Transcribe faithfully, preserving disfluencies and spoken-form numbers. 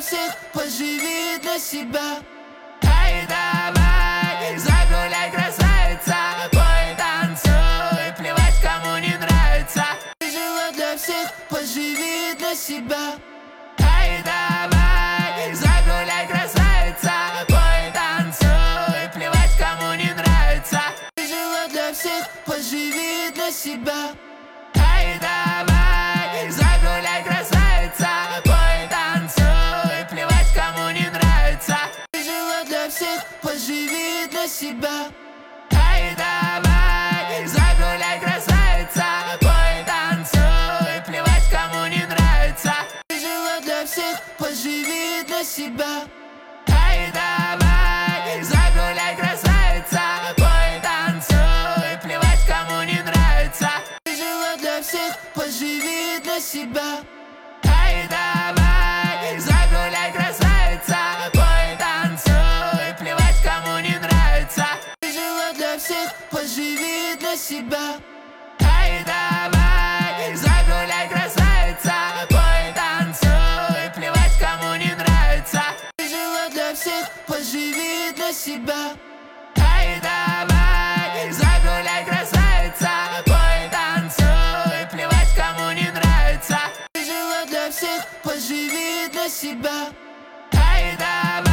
всех, поживи для себя. Эй, давай, загуляй, красавица, пой, танцуй, плевать, кому не нравится. Ты жила для всех, поживи для себя. Эй, давай, загуляй, красавица, пой, танцуй, плевать, кому не нравится. Ты жила для всех, поживи для себя. Эй, давай, загуляй, красавица, пой, танцуй, плевать, кому не нравится. Ты жила для всех, поживи для себя. Эй, давай, загуляй, красавица, пой, танцуй, плевать, кому не нравится. Ты жила для всех, поживи для себя. Эй, давай, загуляй, красавица, пой, танцуй, плевать, кому не нравится. Ты жила для всех, поживи для себя. Эй, давай, загуляй, красавица, пой, танцуй, плевать, кому не нравится. Ты жила для всех, поживи для себя. Эй, давай, загуляй, красавица, пой, танцуй, плевать, кому не нравится. Ты жила для всех, поживи для себя. Эй, давай, загуляй, красавица, пой, танцуй, плевать, кому не нравится. Ты жила для всех, поживи для себя. Эй, давай.